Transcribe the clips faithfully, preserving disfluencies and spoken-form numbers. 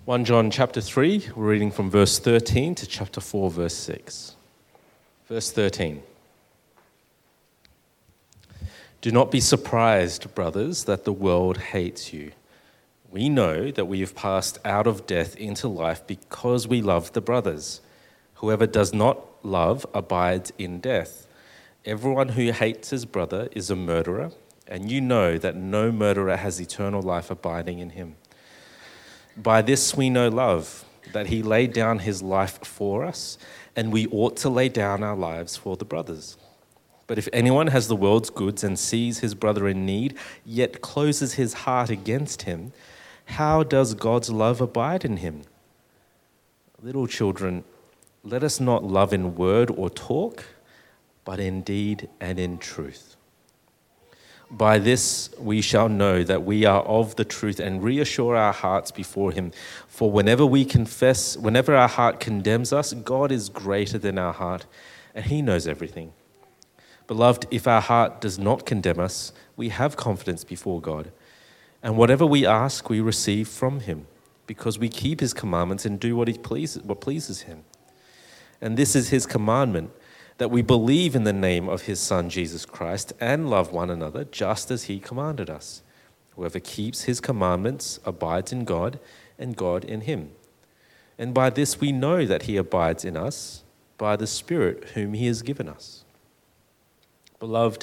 First John chapter three, we're reading from verse thirteen to chapter four, verse six. Verse thirteen. Do not be surprised, brothers, that the world hates you. We know that we have passed out of death into life because we love the brothers. Whoever does not love abides in death. Everyone who hates his brother is a murderer, and you know that no murderer has eternal life abiding in him. By this we know love, that he laid down his life for us, and we ought to lay down our lives for the brothers. But if anyone has the world's goods and sees his brother in need, yet closes his heart against him, how does God's love abide in him? Little children, let us not love in word or talk, but in deed and in truth. By this we shall know that we are of the truth and reassure our hearts before him. For whenever we confess, whenever our heart condemns us, God is greater than our heart, and he knows everything. Beloved, if our heart does not condemn us, we have confidence before God. And whatever we ask, we receive from him, because we keep his commandments and do what he pleases, what pleases him. And this is his commandment, that we believe in the name of his Son, Jesus Christ, and love one another just as he commanded us. Whoever keeps his commandments abides in God, and God in him. And by this we know that he abides in us, by the Spirit whom he has given us. Beloved,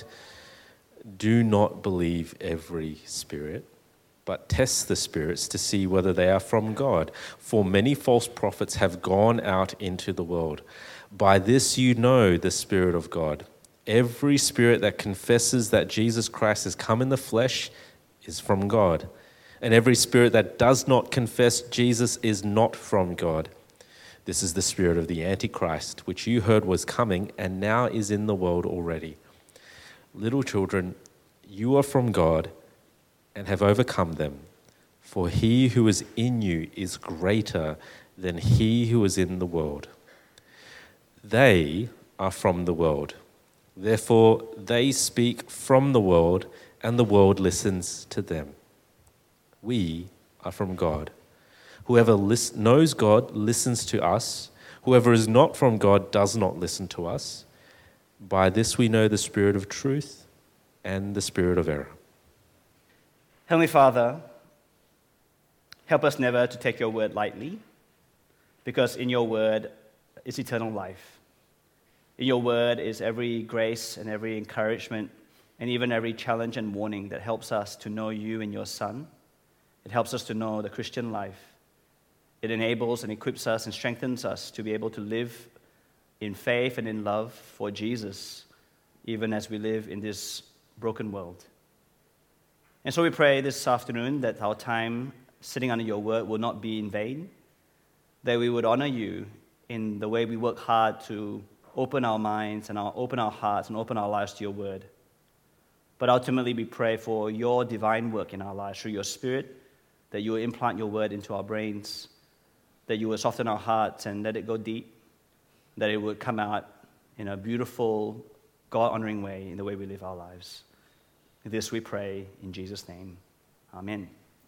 do not believe every spirit, but test the spirits to see whether they are from God. For many false prophets have gone out into the world. By this you know the Spirit of God. Every spirit that confesses that Jesus Christ has come in the flesh is from God. And every spirit that does not confess Jesus is not from God. This is the spirit of the Antichrist, which you heard was coming and now is in the world already. Little children, you are from God and have overcome them, for he who is in you is greater than he who is in the world. They are from the world. Therefore, they speak from the world, and the world listens to them. We are from God. Whoever lis- knows God listens to us. Whoever is not from God does not listen to us. By this we know the spirit of truth and the spirit of error. Heavenly Father, help us never to take your word lightly, because in your word is eternal life. In your word is every grace and every encouragement and even every challenge and warning that helps us to know you and your Son. It helps us to know the Christian life. It enables and equips us and strengthens us to be able to live in faith and in love for Jesus, even as we live in this broken world. And so we pray this afternoon that our time sitting under your word will not be in vain, that we would honor you in the way we work hard to open our minds and our, open our hearts and open our lives to your word. But ultimately we pray for your divine work in our lives through your Spirit, that you will implant your word into our brains, that you will soften our hearts and let it go deep, that it would come out in a beautiful, God-honoring way in the way we live our lives. This we pray in Jesus' name. Amen.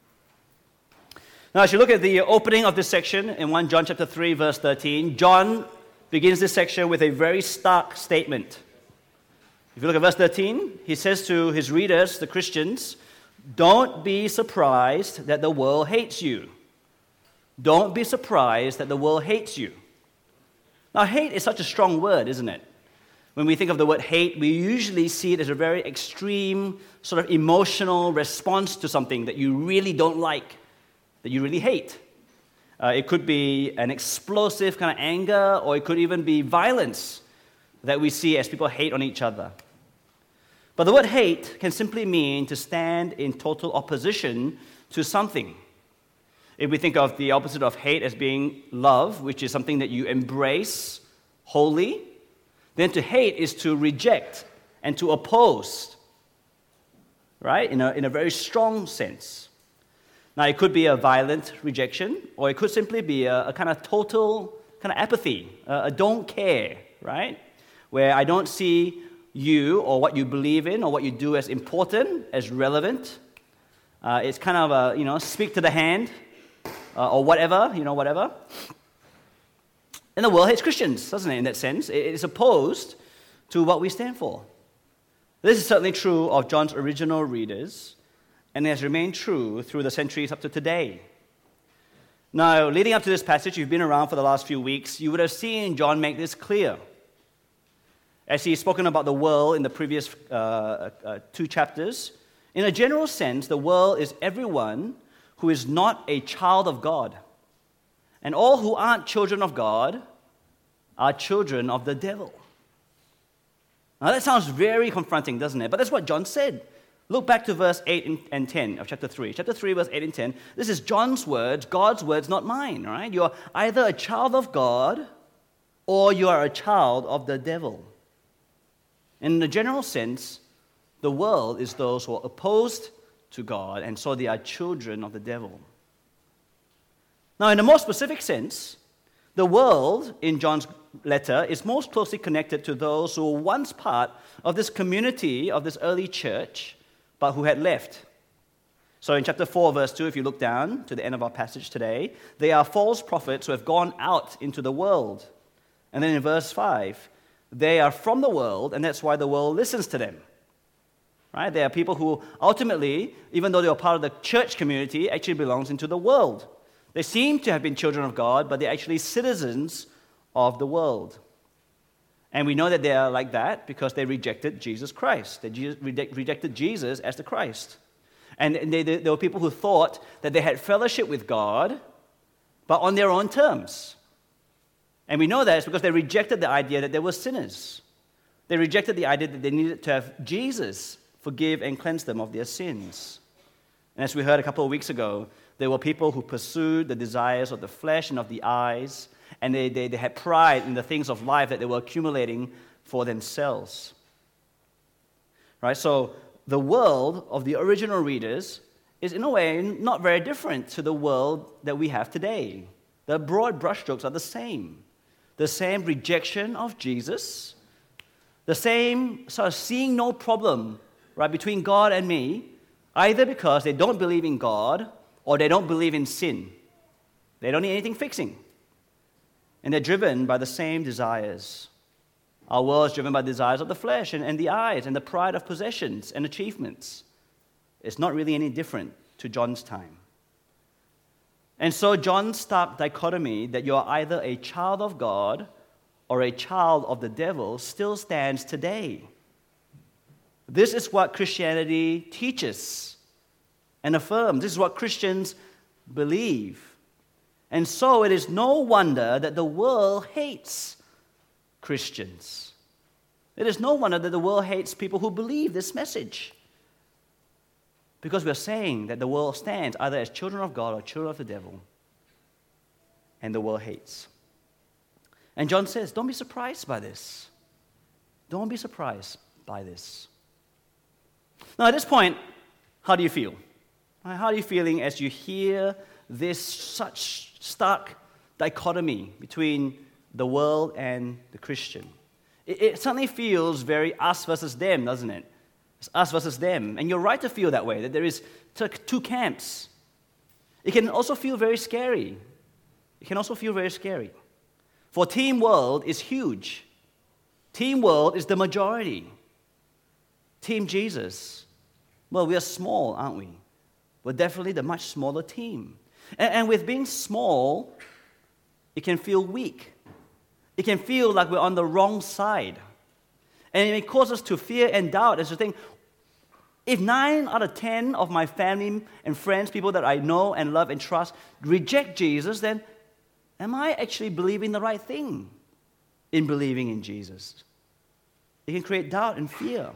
Now, as you look at the opening of this section in First John chapter three, verse thirteen, John begins this section with a very stark statement. If you look at verse thirteen, he says to his readers, the Christians, don't be surprised that the world hates you. Don't be surprised that the world hates you. Now, hate is such a strong word, isn't it? When we think of the word hate, we usually see it as a very extreme, sort of emotional response to something that you really don't like, that you really hate. Uh, it could be an explosive kind of anger, or it could even be violence that we see as people hate on each other. But the word hate can simply mean to stand in total opposition to something. If we think of the opposite of hate as being love, which is something that you embrace wholly, then to hate is to reject and to oppose, right? In a, in a very strong sense. Now, it could be a violent rejection, or it could simply be a, a kind of total kind of apathy, a, a don't care, right? Where I don't see you or what you believe in or what you do as important, as relevant. Uh, it's kind of a, you know, speak to the hand, uh, or whatever, you know, whatever. And the world hates Christians, doesn't it, in that sense? It is opposed to what we stand for. This is certainly true of John's original readers, and it has remained true through the centuries up to today. Now, leading up to this passage, you've been around for the last few weeks, you would have seen John make this clear. As he's spoken about the world in the previous uh, uh, two chapters, in a general sense, the world is everyone who is not a child of God. And all who aren't children of God are children of the devil. Now that sounds very confronting, doesn't it? But that's what John said. Look back to verse eight and ten of chapter three. Chapter three, verse eight and ten. This is John's words, God's words, not mine, right? You're either a child of God or you are a child of the devil. In the general sense, the world is those who are opposed to God, and so they are children of the devil. Now, in a more specific sense, the world in John's letter is most closely connected to those who were once part of this community of this early church, but who had left. So in chapter four, verse two, if you look down to the end of our passage today, they are false prophets who have gone out into the world. And then in verse five, they are from the world, and that's why the world listens to them. Right? They are people who ultimately, even though they are part of the church community, actually belongs into the world. They seem to have been children of God, but they're actually citizens of the world. And we know that they are like that because they rejected Jesus Christ. They rejected Jesus as the Christ. And they, they, there were people who thought that they had fellowship with God, but on their own terms. And we know that it's because they rejected the idea that they were sinners. They rejected the idea that they needed to have Jesus forgive and cleanse them of their sins. And as we heard a couple of weeks ago, there were people who pursued the desires of the flesh and of the eyes, and they, they, they had pride in the things of life that they were accumulating for themselves. Right? So the world of the original readers is in a way not very different to the world that we have today. The broad brushstrokes are the same. The same rejection of Jesus, the same sort of seeing no problem, right, between God and me, either because they don't believe in God or they don't believe in sin. They don't need anything fixing. And they're driven by the same desires. Our world is driven by the desires of the flesh and, and the eyes and the pride of possessions and achievements. It's not really any different to John's time. And so John's stark dichotomy that you're either a child of God or a child of the devil still stands today. This is what Christianity teaches and affirms. This is what Christians believe. And so it is no wonder that the world hates Christians. It is no wonder that the world hates people who believe this message. Because we're saying that the world stands either as children of God or children of the devil. And the world hates. And John says, don't be surprised by this. Don't be surprised by this. Now, at this point, how do you feel? How are you feeling as you hear this such stark dichotomy between the world and the Christian? It, it suddenly feels very us versus them, doesn't it? It's us versus them. And you're right to feel that way, that there is two camps. It can also feel very scary. It can also feel very scary. For Team World is huge. Team World is the majority. Team Jesus, well, we are small, aren't we? We're definitely the much smaller team. And, and with being small, it can feel weak. It can feel like we're on the wrong side. And it may cause us to fear and doubt as to think, if nine out of ten of my family and friends, people that I know and love and trust, reject Jesus, then am I actually believing the right thing in believing in Jesus? It can create doubt and fear.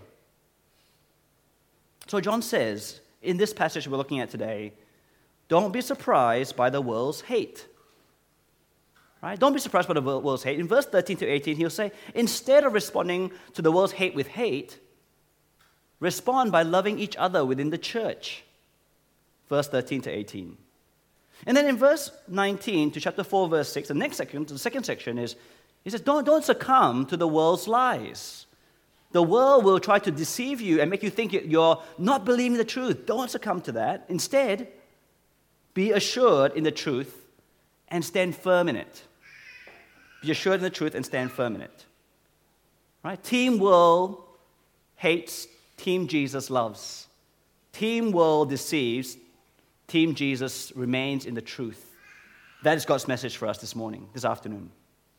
So John says, in this passage we're looking at today, don't be surprised by the world's hate. Right? Don't be surprised by the world's hate. In verse thirteen to eighteen, he'll say, instead of responding to the world's hate with hate, respond by loving each other within the church. Verse thirteen to eighteen. And then in verse nineteen to chapter four, verse six, the next section, the second section is, he says, don't, don't succumb to the world's lies. The world will try to deceive you and make you think you're not believing the truth. Don't succumb to that. Instead, Be assured in the truth and stand firm in it. Be assured in the truth and stand firm in it. Right? Team world hates, Team Jesus loves. Team world deceives, Team Jesus remains in the truth. That is God's message for us this morning, this afternoon.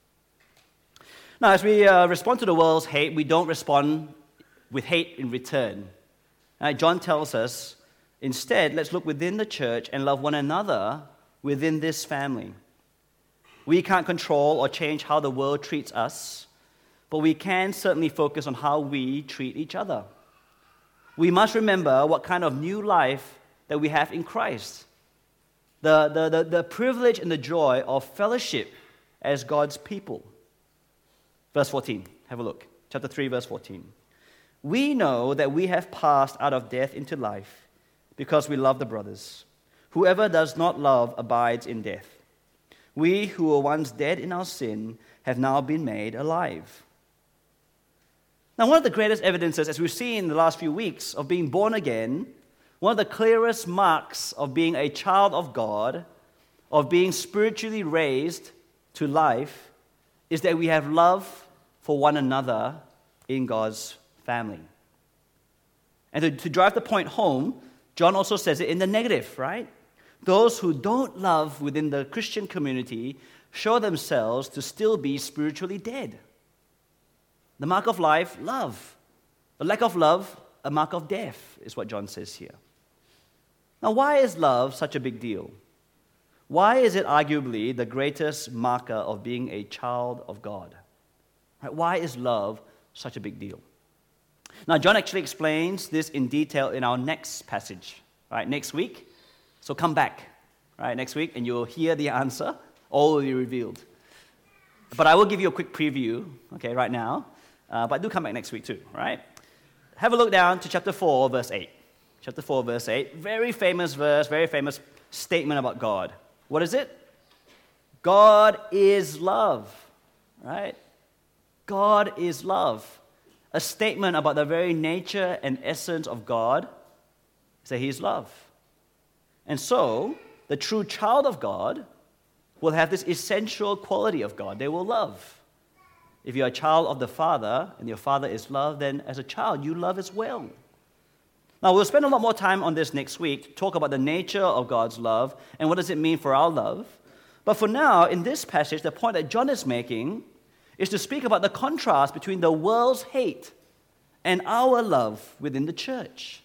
Now, as we uh, respond to the world's hate, we don't respond with hate in return. Right? John tells us, instead, let's look within the church and love one another within this family. We can't control or change how the world treats us, but we can certainly focus on how we treat each other. We must remember what kind of new life that we have in Christ. The, the, the, the privilege and the joy of fellowship as God's people. Verse fourteen, have a look. Chapter three, verse fourteen. We know that we have passed out of death into life because we love the brothers. Whoever does not love abides in death. We who were once dead in our sin have now been made alive. Now, one of the greatest evidences, as we've seen in the last few weeks, of being born again, one of the clearest marks of being a child of God, of being spiritually raised to life, is that we have love for one another in God's family. And to, to drive the point home, John also says it in the negative, right? Those who don't love within the Christian community show themselves to still be spiritually dead. The mark of life, love. The lack of love, a mark of death, is what John says here. Now, why is love such a big deal? Why is it arguably the greatest marker of being a child of God? Right? Why is love such a big deal? Now, John actually explains this in detail in our next passage, right? Next week. So come back, right? Next week, and you'll hear the answer. All will be revealed. But I will give you a quick preview, okay, right now. Uh, but do come back next week too, right? Have a look down to chapter four, verse eight. Chapter four, verse eight. Very famous verse, very famous statement about God. What is it? God is love, right? God is love. A statement about the very nature and essence of God is that He is love. And so, the true child of God will have this essential quality of God. They will love. If you're a child of the Father, and your Father is love, then as a child, you love as well. Now, we'll spend a lot more time on this next week to talk about the nature of God's love and what does it mean for our love. But for now, in this passage, the point that John is making is to speak about the contrast between the world's hate and our love within the church.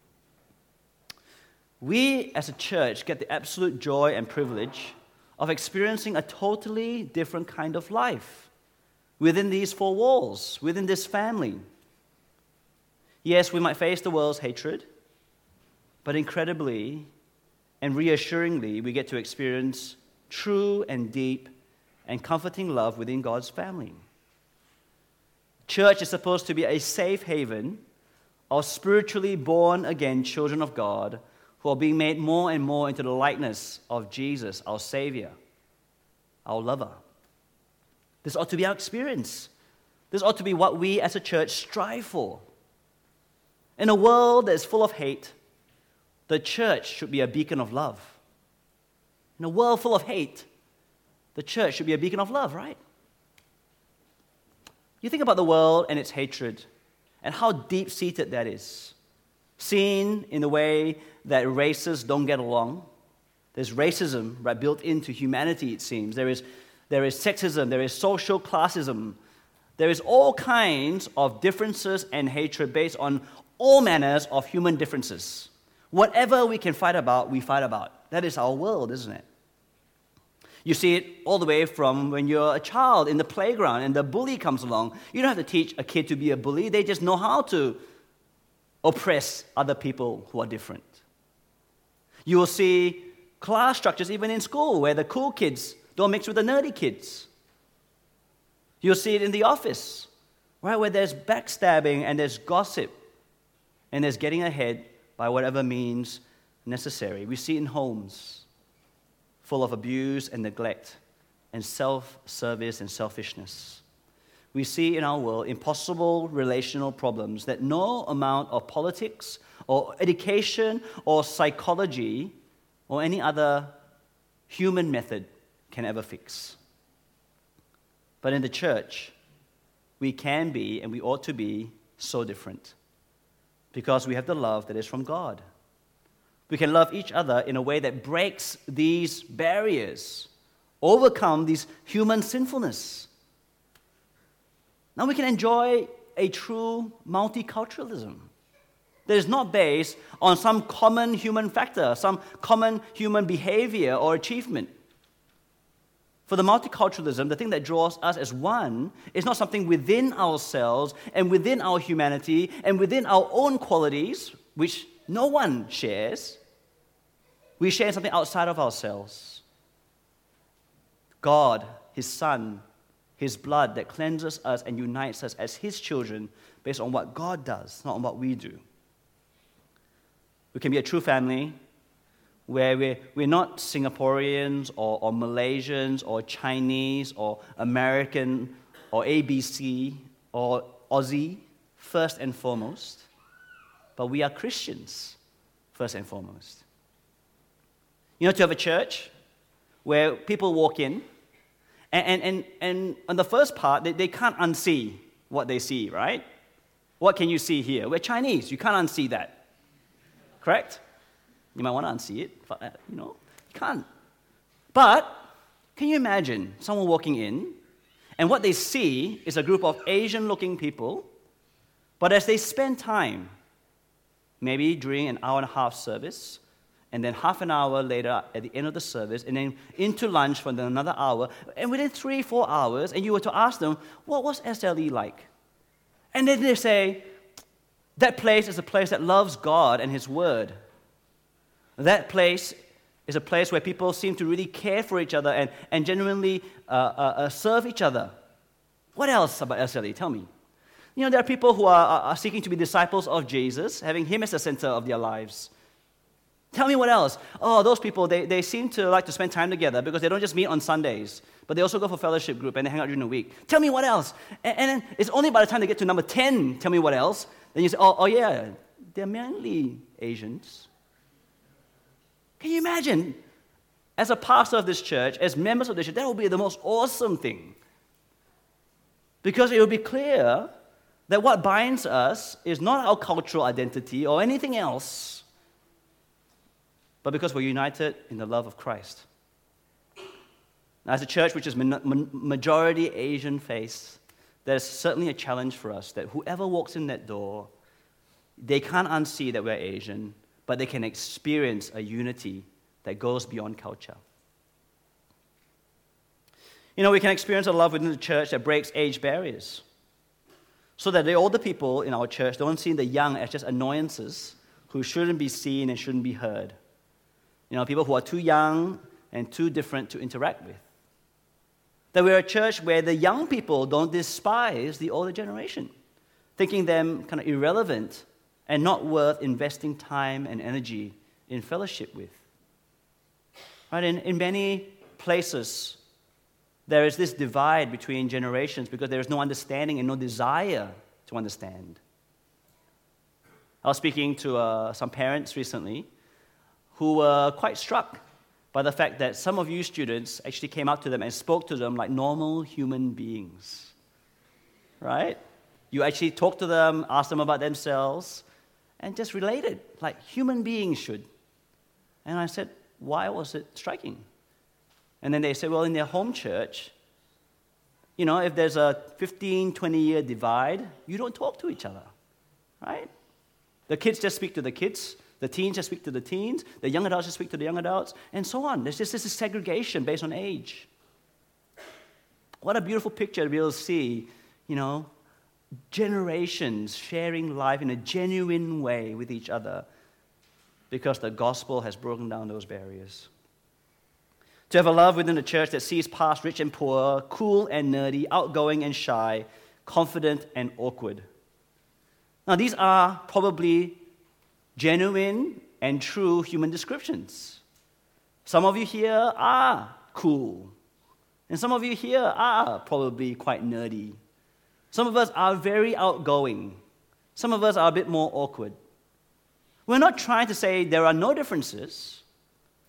We, as a church, get the absolute joy and privilege of experiencing a totally different kind of life within these four walls, within this family. Yes, we might face the world's hatred, but incredibly and reassuringly, we get to experience true and deep and comforting love within God's family. Church is supposed to be a safe haven of spiritually born-again children of God who are being made more and more into the likeness of Jesus, our Savior, our lover. This ought to be our experience. This ought to be what we as a church strive for. In a world that is full of hate, the church should be a beacon of love. In a world full of hate, the church should be a beacon of love, right? You think about the world and its hatred and how deep-seated that is. Seen in the way that races don't get along. There's racism, right, built into humanity, it seems. There is, there is sexism, there is social classism. There is all kinds of differences and hatred based on all manners of human differences. Whatever we can fight about, we fight about. That is our world, isn't it? You see it all the way from when you're a child in the playground and the bully comes along. You don't have to teach a kid to be a bully. They just know how to oppress other people who are different. You will see class structures even in school where the cool kids don't mix with the nerdy kids. You'll see it in the office, right, where there's backstabbing and there's gossip and there's getting ahead by whatever means necessary. We see it in homes full of abuse and neglect and self-service and selfishness. We see in our world impossible relational problems that no amount of politics or education or psychology or any other human method can ever fix. But in the church, we can be and we ought to be so different because we have the love that is from God. We can love each other in a way that breaks these barriers, overcome these human sinfulness. Now we can enjoy a true multiculturalism that is not based on some common human factor, some common human behavior or achievement. For the multiculturalism, the thing that draws us as one is not something within ourselves and within our humanity and within our own qualities, which no one shares. We share something outside of ourselves. God, His Son, His blood that cleanses us and unites us as His children based on what God does, not on what we do. We can be a true family where we're, we're not Singaporeans or, or Malaysians or Chinese or American or A B C or Aussie first and foremost, but we are Christians first and foremost. You know, to have a church where people walk in, and, and, and, and on the first part, they, they can't unsee what they see, right? What can you see here? We're Chinese. You can't unsee that. Correct? You might want to unsee it, but, you know, you can't. But can you imagine someone walking in, and what they see is a group of Asian-looking people, but as they spend time, maybe during an hour and a half service, and then half an hour later at the end of the service, and then into lunch for another hour, and within three, four hours, and you were to ask them, well, what's S L E like? And then they say, that place is a place that loves God and His Word. That place is a place where people seem to really care for each other and, and genuinely uh, uh, uh, serve each other. What else about S L E? Tell me. You know, there are people who are, are seeking to be disciples of Jesus, having Him as the center of their lives. Tell me what else. Oh, those people, they, they seem to like to spend time together because they don't just meet on Sundays, but they also go for fellowship group and they hang out during the week. Tell me what else. And, and then it's only by the time they get to number ten, tell me what else. Then you say, oh, oh yeah, they're mainly Asians. Can you imagine? As a pastor of this church, as members of this church, that would be the most awesome thing. Because it will be clear that what binds us is not our cultural identity or anything else, but because we're united in the love of Christ. Now, as a church which is majority Asian faith, there's certainly a challenge for us that whoever walks in that door, they can't unsee that we're Asian, but they can experience a unity that goes beyond culture. You know, we can experience a love within the church that breaks age barriers, so that the older people in our church don't see the young as just annoyances who shouldn't be seen and shouldn't be heard. You know, people who are too young and too different to interact with. That we're a church where the young people don't despise the older generation, thinking them kind of irrelevant and not worth investing time and energy in fellowship with. Right? In, in many places, there is this divide between generations because there is no understanding and no desire to understand. I was speaking to uh, some parents recently who were quite struck by the fact that some of you students actually came up to them and spoke to them like normal human beings. Right? You actually talked to them, asked them about themselves, and just related like human beings should. And I said, why was it striking? And then they said, well, in their home church, you know, if there's a fifteen, twenty-year divide, you don't talk to each other, right? The kids just speak to the kids, the teens just speak to the teens, the young adults just speak to the young adults, and so on. There's just this segregation based on age. What a beautiful picture to be able to see, you know, generations sharing life in a genuine way with each other because the gospel has broken down those barriers. To have a love within the church that sees past rich and poor, cool and nerdy, outgoing and shy, confident and awkward. Now, these are probably genuine and true human descriptions. Some of you here are cool, and some of you here are probably quite nerdy. Some of us are very outgoing. Some of us are a bit more awkward. We're not trying to say there are no differences,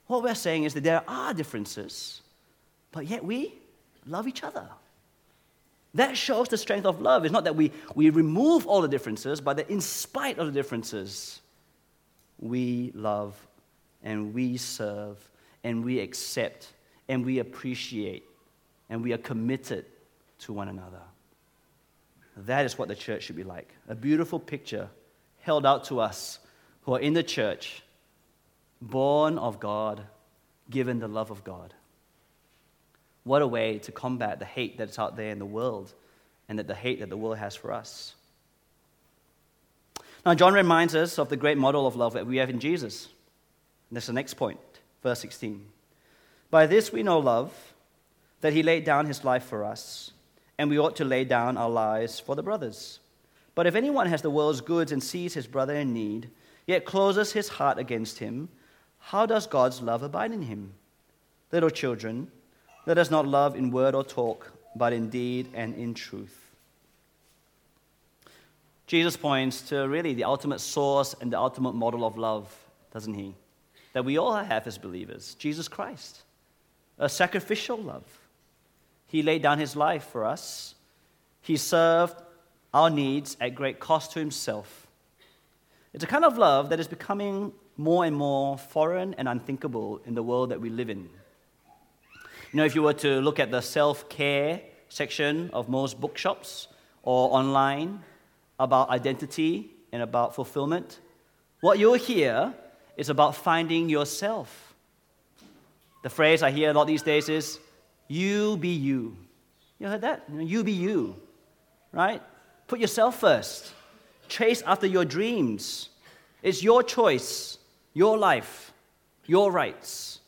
What we're saying is that there are differences, but yet we love each other. That shows the strength of love. It's not that we, we remove all the differences, but that in spite of the differences, we love and we serve and we accept and we appreciate and we are committed to one another. That is what the church should be like. A beautiful picture held out to us who are in the church, born of God, given the love of God. What a way to combat the hate that's out there in the world and that the hate that the world has for us. Now, John reminds us of the great model of love that we have in Jesus. And that's the next point, verse sixteen. By this we know love, that he laid down his life for us, and we ought to lay down our lives for the brothers. But if anyone has the world's goods and sees his brother in need, yet closes his heart against him, how does God's love abide in him? Little children, let us not love in word or talk, but in deed and in truth. Jesus points to really the ultimate source and the ultimate model of love, doesn't he? That we all have as believers, Jesus Christ. A sacrificial love. He laid down his life for us. He served our needs at great cost to himself. It's a kind of love that is becoming more and more foreign and unthinkable in the world that we live in. You know, if you were to look at the self-care section of most bookshops or online about identity and about fulfillment, what you'll hear is about finding yourself. The phrase I hear a lot these days is, you be you. You heard that? You know, you be you, right? Put yourself first. Chase after your dreams. It's your choice, your life, your rights.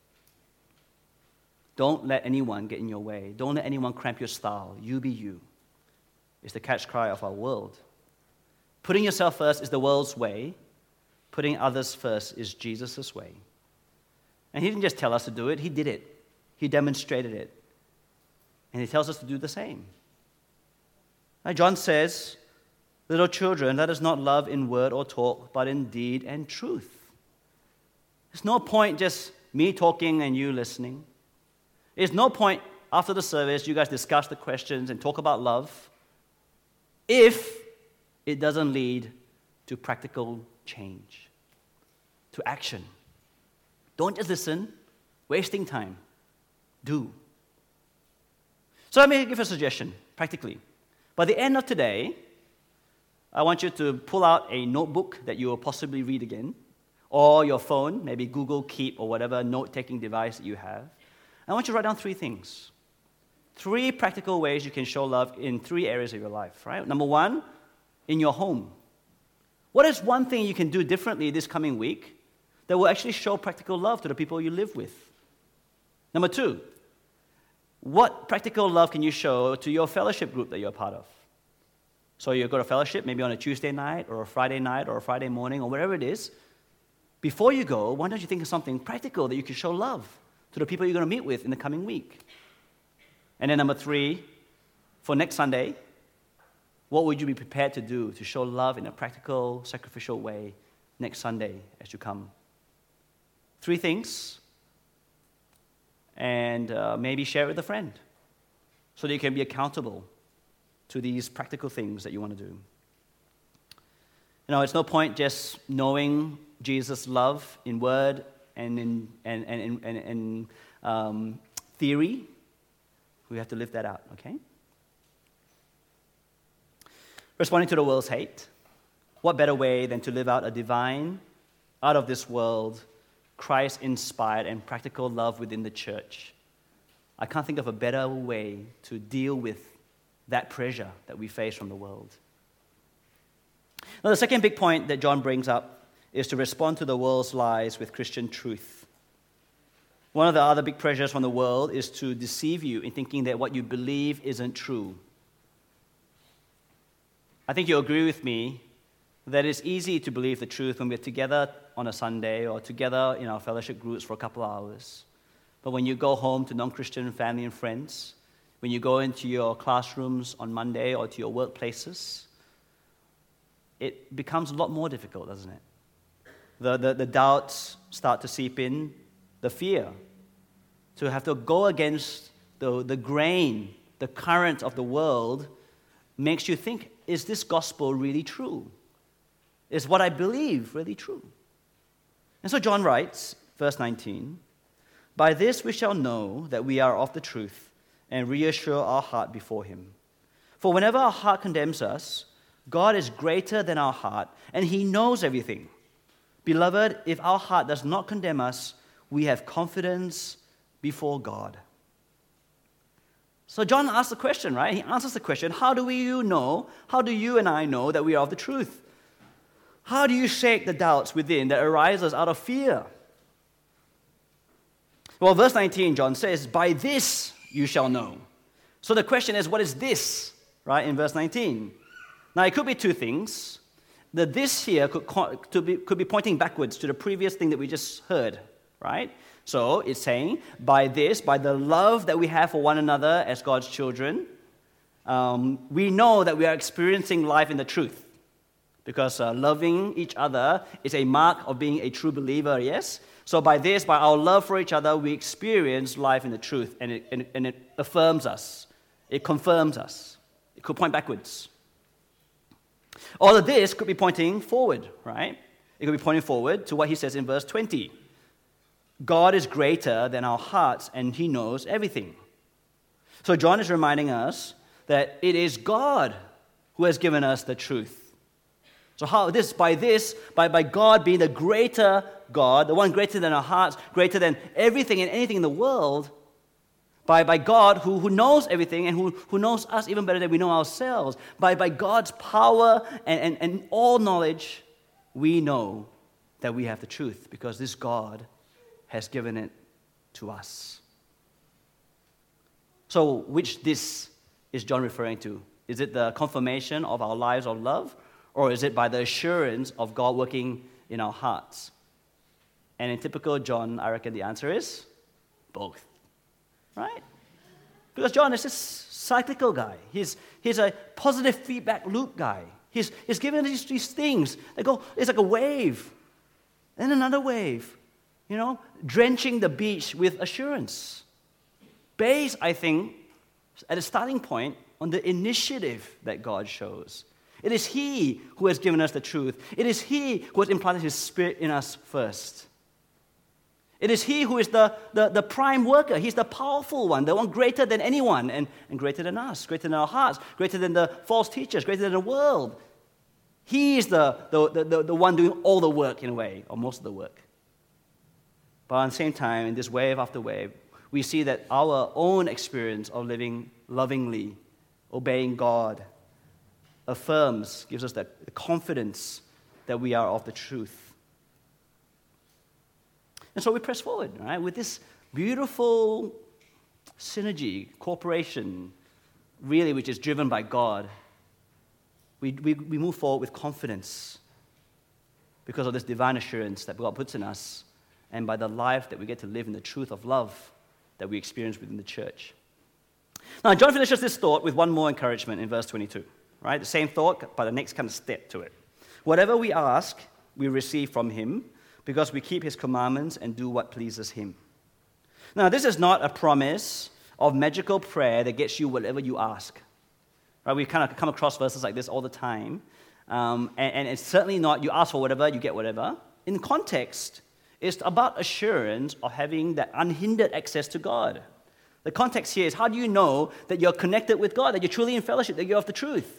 Don't let anyone get in your way. Don't let anyone cramp your style. You be you. It's the catch cry of our world. Putting yourself first is the world's way. Putting others first is Jesus' way. And he didn't just tell us to do it, he did it. He demonstrated it. And he tells us to do the same. Now, John says, little children, let us not love in word or talk, but in deed and truth. There's no point just me talking and you listening. There's no point after the service you guys discuss the questions and talk about love if it doesn't lead to practical change, to action. Don't just listen, wasting time. Do. So let me give a suggestion, practically. By the end of today, I want you to pull out a notebook that you will possibly read again, or your phone, maybe Google Keep or whatever note-taking device that you have. I want you to write down three things. Three practical ways you can show love in three areas of your life, right? Number one, in your home. What is one thing you can do differently this coming week that will actually show practical love to the people you live with? Number two, what practical love can you show to your fellowship group that you're a part of? So you go to fellowship, maybe on a Tuesday night or a Friday night or a Friday morning or wherever it is. Before you go, why don't you think of something practical that you can show love to the people you're going to meet with in the coming week? And then number three, for next Sunday, what would you be prepared to do to show love in a practical, sacrificial way next Sunday as you come? Three things, and uh, maybe share it with a friend so that you can be accountable to these practical things that you want to do. You know, it's no point just knowing Jesus' love in word and in and, and, and, and, and um, theory. We have to live that out, okay? Responding to the world's hate. What better way than to live out a divine, out of this world, Christ-inspired and practical love within the church? I can't think of a better way to deal with that pressure that we face from the world. Now, the second big point that John brings up is to respond to the world's lies with Christian truth. One of the other big pressures from the world is to deceive you in thinking that what you believe isn't true. I think you'll agree with me that it's easy to believe the truth when we're together on a Sunday or together in our fellowship groups for a couple of hours. But when you go home to non-Christian family and friends, when you go into your classrooms on Monday or to your workplaces, it becomes a lot more difficult, doesn't it? The, the, the doubts start to seep in. the fear, to have to go against the, the grain, the current of the world, makes you think, is this gospel really true? Is what I believe really true? And so John writes, verse nineteen, "By this we shall know that we are of the truth and reassure our heart before him. For whenever our heart condemns us, God is greater than our heart, and he knows everything. Beloved, if our heart does not condemn us, we have confidence before God." So John asks the question, right? He answers the question, how do you know, how do you and I know that we are of the truth? How do you shake the doubts within that arises out of fear? Well, verse nineteen, John says, "By this you shall know." So the question is, what is this, right, in verse nineteen? Now, it could be two things. The this here could, could, be, could be pointing backwards to the previous thing that we just heard, right? So it's saying, by this, by the love that we have for one another as God's children, um, we know that we are experiencing life in the truth. Because uh, loving each other is a mark of being a true believer, yes? So by this, by our love for each other, we experience life in the truth, and it, and, and it affirms us. It confirms us. It could point backwards. All of this could be pointing forward, right? It could be pointing forward to what he says in verse twenty. God is greater than our hearts, and he knows everything. So John is reminding us that it is God who has given us the truth. So how this, by this, by, by God being the greater God, the one greater than our hearts, greater than everything and anything in the world, by, by God who, who knows everything and who, who knows us even better than we know ourselves, by, by God's power and, and, and all knowledge, we know that we have the truth because this God has given it to us. So which this is John referring to? Is it the confirmation of our lives of love? Or is it by the assurance of God working in our hearts? And in typical John, I reckon the answer is both. Right? Because John is this cyclical guy. He's, he's a positive feedback loop guy. He's, he's given these, these things that go, it's like a wave. And another wave. You know, drenching the beach with assurance. Based, I think, at a starting point on the initiative that God shows. It is he who has given us the truth. It is he who has implanted his spirit in us first. It is he who is the, the, the prime worker. He's the powerful one, the one greater than anyone, and, and greater than us, greater than our hearts, greater than the false teachers, greater than the world. He is the, the, the, the one doing all the work in a way, or most of the work. But at the same time, in this wave after wave, we see that our own experience of living lovingly, obeying God, affirms, gives us that confidence that we are of the truth. And so we press forward, right, with this beautiful synergy, cooperation, really, which is driven by God. We, we, we move forward with confidence because of this divine assurance that God puts in us and by the life that we get to live in the truth of love that we experience within the church. Now, John finishes this thought with one more encouragement in verse twenty-two. Right? The same thought, but the next kind of step to it. Whatever we ask, we receive from him, because we keep his commandments and do what pleases him. Now, this is not a promise of magical prayer that gets you whatever you ask. Right? We kind of come across verses like this all the time. Um, and, and it's certainly not, you ask for whatever, you get whatever. In context, it's about assurance of having that unhindered access to God. The context here is, how do you know that you're connected with God, that you're truly in fellowship, that you're of the truth?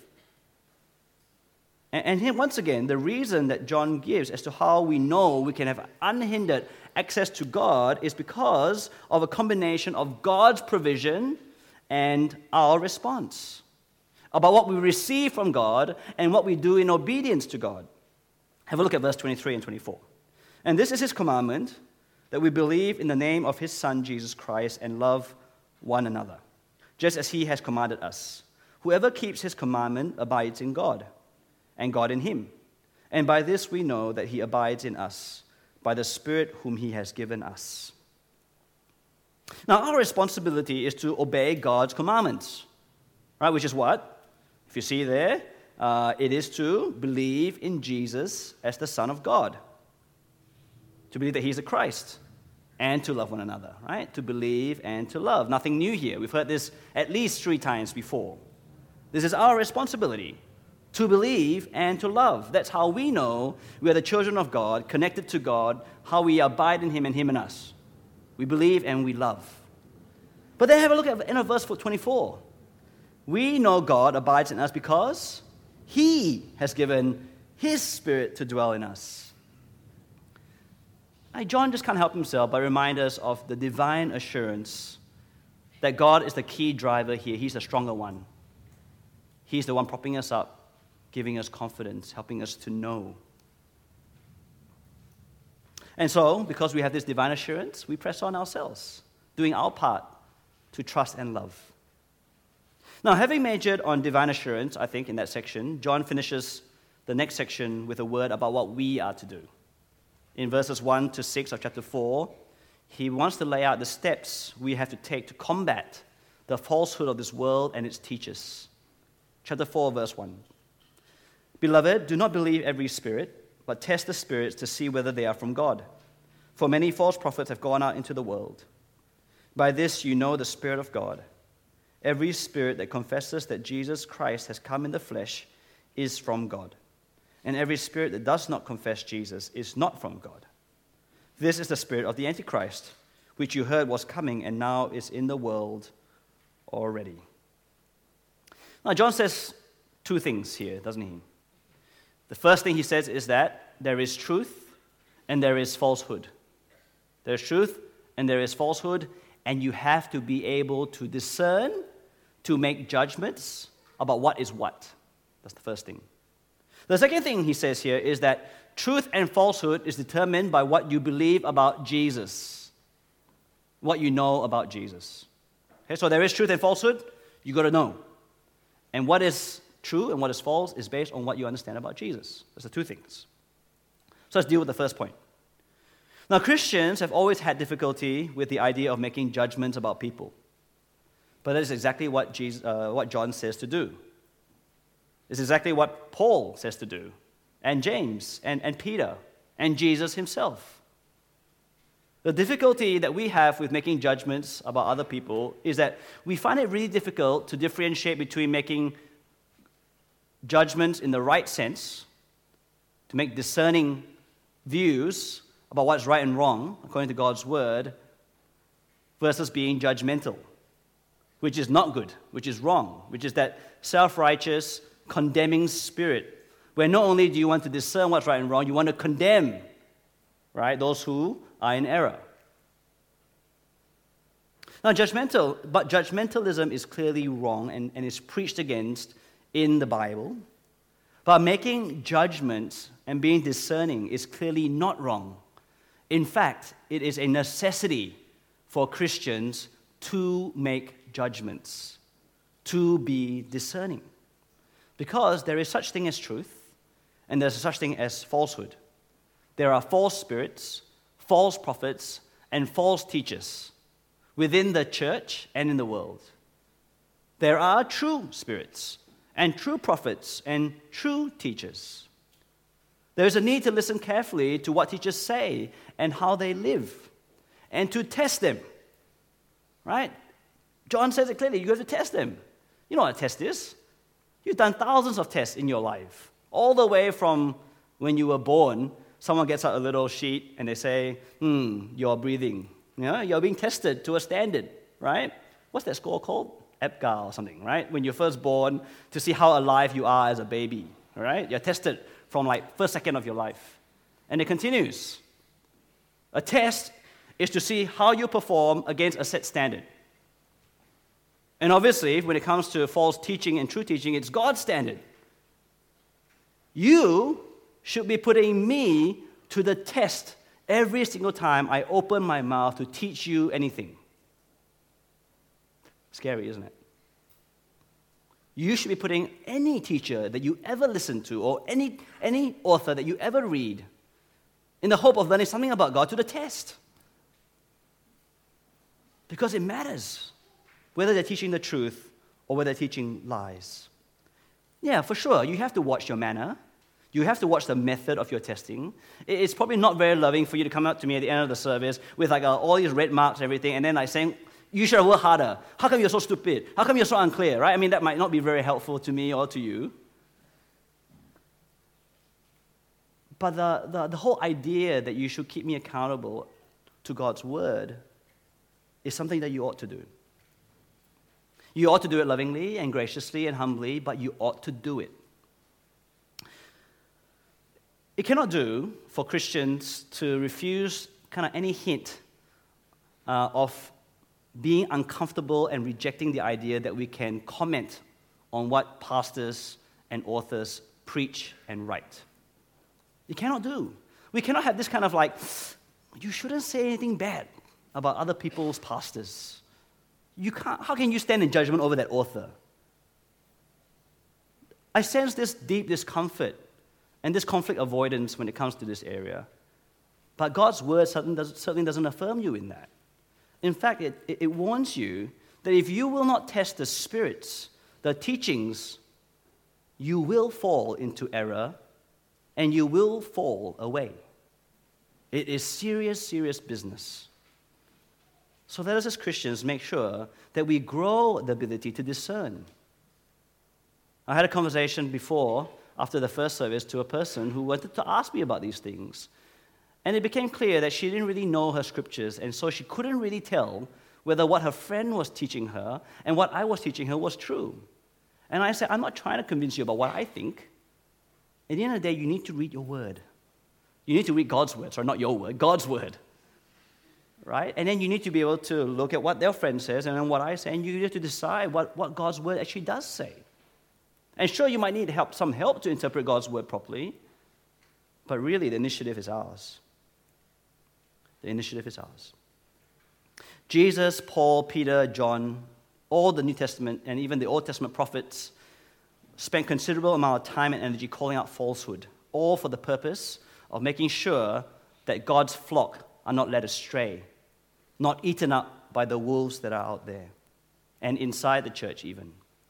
And here, once again, the reason that John gives as to how we know we can have unhindered access to God is because of a combination of God's provision and our response. About what we receive from God and what we do in obedience to God. Have a look at verse twenty-three and twenty-four. "And this is his commandment, that we believe in the name of his Son, Jesus Christ, and love one another, just as he has commanded us. Whoever keeps his commandment abides in God, and God in him. And by this we know that he abides in us, by the Spirit whom he has given us." Now, our responsibility is to obey God's commandments, right? Which is what? If you see there, uh, it is to believe in Jesus as the Son of God, to believe that he's the Christ, and to love one another, right? To believe and to love. Nothing new here. We've heard this at least three times before. This is our responsibility, to believe and to love. That's how we know we are the children of God, connected to God, how we abide in Him and Him in us. We believe and we love. But then have a look at the end of verse twenty-four. We know God abides in us because He has given His Spirit to dwell in us. Now, John just can't help himself but remind us of the divine assurance that God is the key driver here. He's the stronger one. He's the one propping us up, giving us confidence, helping us to know. And so, because we have this divine assurance, we press on ourselves, doing our part to trust and love. Now, having majored on divine assurance, I think, in that section, John finishes the next section with a word about what we are to do. In verses one to six of chapter four, he wants to lay out the steps we have to take to combat the falsehood of this world and its teachers. Chapter four, verse one. Beloved, do not believe every spirit, but test the spirits to see whether they are from God. For many false prophets have gone out into the world. By this you know the Spirit of God. Every spirit that confesses that Jesus Christ has come in the flesh is from God. And every spirit that does not confess Jesus is not from God. This is the spirit of the Antichrist, which you heard was coming and now is in the world already. Now, John says two things here, doesn't he? The first thing he says is that there is truth and there is falsehood. There's truth and there is falsehood, and you have to be able to discern, to make judgments about what is what. That's the first thing. The second thing he says here is that truth and falsehood is determined by what you believe about Jesus, what you know about Jesus. Okay, so there is truth and falsehood, you got to know. And what is true and what is false is based on what you understand about Jesus. Those are two things. So let's deal with the first point. Now, Christians have always had difficulty with the idea of making judgments about people. But that is exactly what, Jesus, uh, what John says to do. It's exactly what Paul says to do, and James, and, and Peter, and Jesus himself. The difficulty that we have with making judgments about other people is that we find it really difficult to differentiate between making judgments in the right sense, to make discerning views about what's right and wrong, according to God's word, versus being judgmental, which is not good, which is wrong, which is that self-righteous, condemning spirit, where not only do you want to discern what's right and wrong, you want to condemn, right, those who are in error. Now, judgmental, but judgmentalism is clearly wrong and, and is preached against in the Bible. But making judgments and being discerning is clearly not wrong. In fact, it is a necessity for Christians to make judgments, to be discerning. Because there is such thing as truth, and there's such thing as falsehood. There are false spirits, false prophets, and false teachers within the church and in the world. There are true spirits, and true prophets, and true teachers. There is a need to listen carefully to what teachers say and how they live, and to test them. Right? John says it clearly, you have to test them. You know what a test is. You've done thousands of tests in your life, all the way from when you were born. Someone gets out a little sheet and they say, hmm, you're breathing. You know, you're being tested to a standard, right? What's that score called? APGAR or something, right? When you're first born, to see how alive you are as a baby, all right? You're tested from like first second of your life. And it continues. A test is to see how you perform against a set standard. And obviously, when it comes to false teaching and true teaching, it's God's standard. You should be putting me to the test every single time I open my mouth to teach you anything. Scary, isn't it? You should be putting any teacher that you ever listen to or any, any author that you ever read in the hope of learning something about God to the test. Because it matters whether they're teaching the truth or whether they're teaching lies. Yeah, for sure, you have to watch your manner. You have to watch the method of your testing. It's probably not very loving for you to come up to me at the end of the service with like uh, all these red marks and everything, and then like saying, you should have worked harder. How come you're so stupid? How come you're so unclear, right? I mean, that might not be very helpful to me or to you. But the, the, the whole idea that you should keep me accountable to God's word is something that you ought to do. You ought to do it lovingly and graciously and humbly, but you ought to do it. It cannot do for Christians to refuse kind of any hint uh, of being uncomfortable and rejecting the idea that we can comment on what pastors and authors preach and write. You cannot do. We cannot have this kind of like, you shouldn't say anything bad about other people's pastors. You can't. How can you stand in judgment over that author? I sense this deep discomfort and this conflict avoidance when it comes to this area. But God's word certainly doesn't, certainly doesn't affirm you in that. In fact, it, it, it warns you that if you will not test the spirits, the teachings, you will fall into error and you will fall away. It is serious, serious business. So let us as Christians make sure that we grow the ability to discern. I had a conversation before, after the first service, to a person who wanted to ask me about these things. And it became clear that she didn't really know her scriptures, and so she couldn't really tell whether what her friend was teaching her and what I was teaching her was true. And I said, I'm not trying to convince you about what I think. At the end of the day, you need to read your word. You need to read God's word, sorry, not your word, God's word. Right? And then you need to be able to look at what their friend says and then what I say, and you have to decide what, what God's word actually does say. And sure, you might need help, some help to interpret God's word properly, but really the initiative is ours. The initiative is ours. Jesus, Paul, Peter, John, all the New Testament and even the Old Testament prophets spent considerable amount of time and energy calling out falsehood, all for the purpose of making sure that God's flock are not led astray, not eaten up by the wolves that are out there, and inside the church even.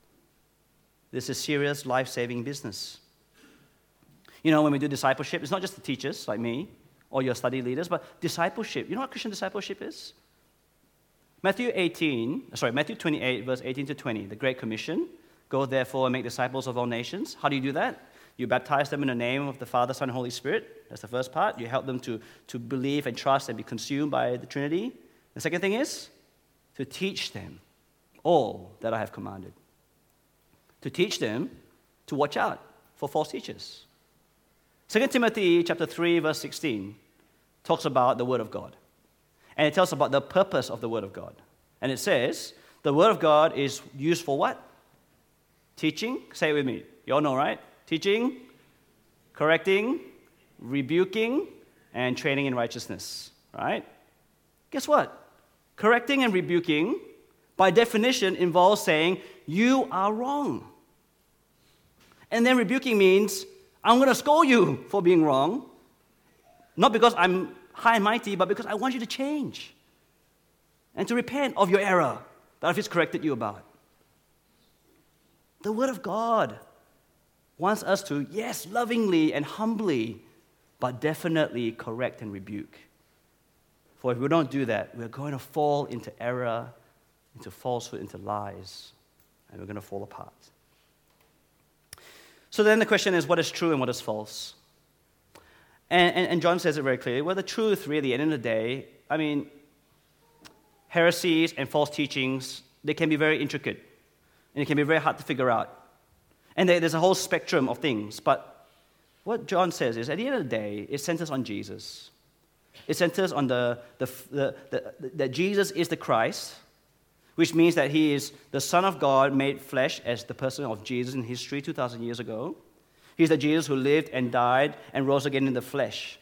This is serious, life-saving business. You know, when we do discipleship, it's not just the teachers like me or your study leaders, but discipleship. You know what Christian discipleship is? Matthew eighteen, sorry, Matthew twenty-eight, verse eighteen to twenty, the Great Commission. Go therefore and make disciples of all nations. How do you do that? You baptize them in the name of the Father, Son, and Holy Spirit. That's the first part. You help them to, to believe and trust and be consumed by the Trinity. The second thing is to teach them all that I have commanded. To teach them to watch out for false teachers. Second Timothy chapter three, verse sixteen talks about the Word of God. And it tells about the purpose of the Word of God. And it says, the Word of God is used for what? Teaching. Say it with me. You all know, right? Teaching, correcting, rebuking, and training in righteousness. Right? Guess what? Correcting and rebuking, by definition, involves saying, you are wrong. And then rebuking means, I'm going to scold you for being wrong. Not because I'm high and mighty, but because I want you to change. And to repent of your error that I've just corrected you about. The Word of God wants us to, yes, lovingly and humbly, but definitely correct and rebuke. For if we don't do that, we're going to fall into error, into falsehood, into lies, and we're going to fall apart. So then the question is, what is true and what is false? And, and, and John says it very clearly. Well, the truth, really, at the end of the day, I mean, heresies and false teachings, they can be very intricate, and it can be very hard to figure out. And there, there's a whole spectrum of things, but what John says is, at the end of the day, it centers on Jesus. It centers on the, the, the, the, the that Jesus is the Christ, which means that he is the Son of God made flesh as the person of Jesus in history two thousand years ago. He's the Jesus who lived and died and rose again in the flesh.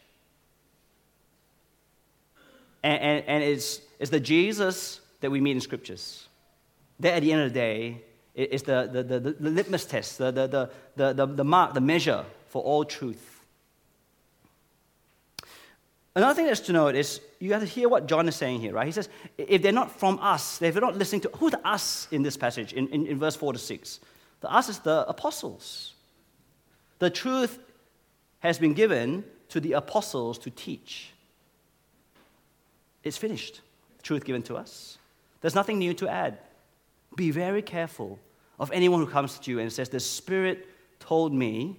And, and, and it's, it's the Jesus that we meet in Scriptures. That, at the end of the day, is the, the, the, the litmus test, the, the, the, the, the mark, the measure for all truth. Another thing that's to note is you have to hear what John is saying here, right? He says, if they're not from us, if they're not listening to, who's the us in this passage, in, in, in verse four to six? The us is the apostles. The truth has been given to the apostles to teach. It's finished. Truth given to us. There's nothing new to add. Be very careful of anyone who comes to you and says, the Spirit told me,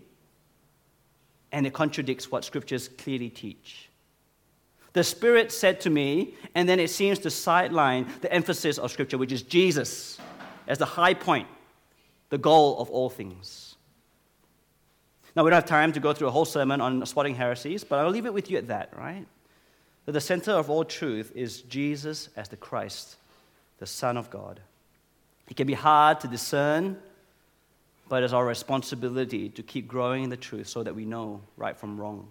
and it contradicts what Scriptures clearly teach. The Spirit said to me, and then it seems to sideline the emphasis of Scripture, which is Jesus as the high point, the goal of all things. Now, we don't have time to go through a whole sermon on spotting heresies, but I'll leave it with you at that, right? That the center of all truth is Jesus as the Christ, the Son of God. It can be hard to discern, but it's our responsibility to keep growing in the truth so that we know right from wrong.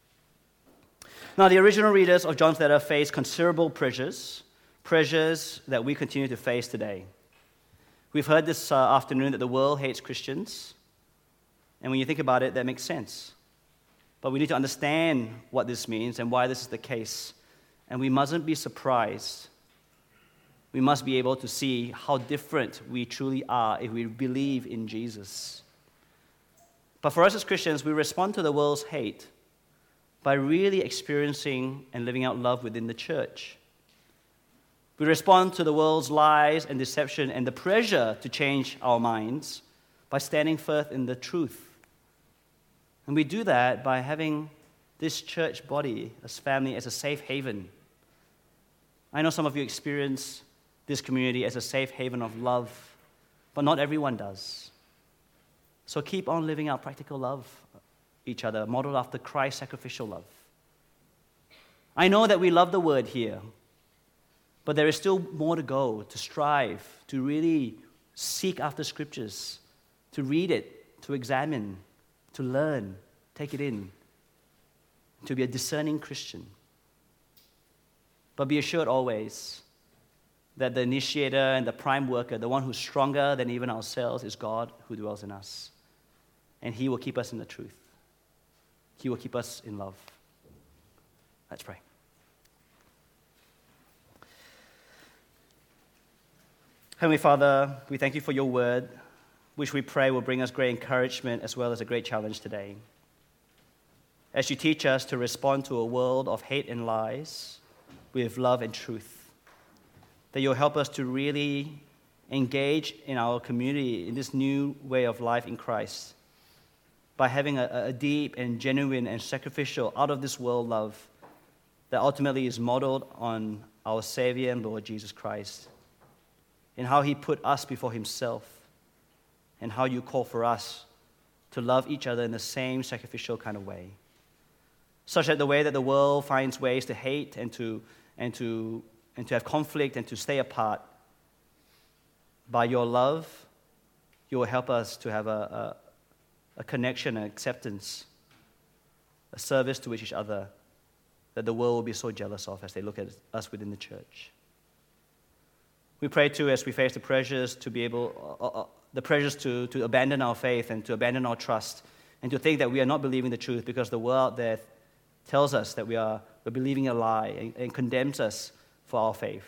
Now, the original readers of John's letter faced considerable pressures, pressures that we continue to face today. We've heard this uh, afternoon that the world hates Christians, and when you think about it, that makes sense. But we need to understand what this means and why this is the case, and we mustn't be surprised. We must be able to see how different we truly are if we believe in Jesus. But for us as Christians, we respond to the world's hate by really experiencing and living out love within the church. We respond to the world's lies and deception and the pressure to change our minds by standing firm in the truth. And we do that by having this church body, as family, as a safe haven. I know some of you experience this community as a safe haven of love, but not everyone does. So keep on living out practical love each other, modeled after Christ's sacrificial love. I know that we love the word here, but there is still more to go, to strive, to really seek after scriptures, to read it, to examine, to learn, take it in, to be a discerning Christian. But be assured always that the initiator and the prime worker, the one who's stronger than even ourselves, is God who dwells in us. And He will keep us in the truth. He will keep us in love. Let's pray. Heavenly Father, we thank you for your word, which we pray will bring us great encouragement as well as a great challenge today. As you teach us to respond to a world of hate and lies with love and truth, that you'll help us to really engage in our community in this new way of life in Christ by having a, a deep and genuine and sacrificial, out-of-this-world love that ultimately is modeled on our Savior and Lord Jesus Christ, in how He put us before Himself, and how you call for us to love each other in the same sacrificial kind of way, such that the way that the world finds ways to hate and to and to and to have conflict and to stay apart, by your love, you will help us to have a, a, a connection, an acceptance, a service to each other that the world will be so jealous of as they look at us within the church. We pray too, as we face the pressures to be able, uh, uh, the pressures to, to abandon our faith and to abandon our trust and to think that we are not believing the truth because the world out there tells us that we are we're believing a lie and, and condemns us for our faith.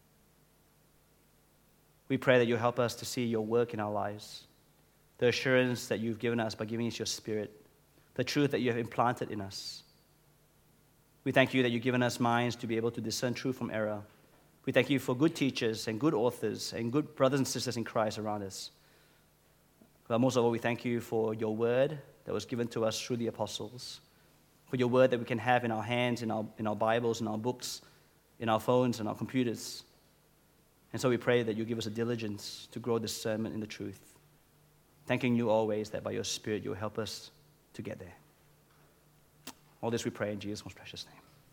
We pray that you help us to see your work in our lives, the assurance that you've given us by giving us your Spirit, the truth that you have implanted in us. We thank you that you've given us minds to be able to discern truth from error. We thank you for good teachers and good authors and good brothers and sisters in Christ around us. But most of all, we thank you for your word that was given to us through the apostles, for your word that we can have in our hands, in our, in our Bibles, in our books, in our phones, and our computers. And so we pray that you give us a diligence to grow discernment in the truth, thanking you always that by your Spirit you will help us to get there. All this we pray in Jesus' most precious name.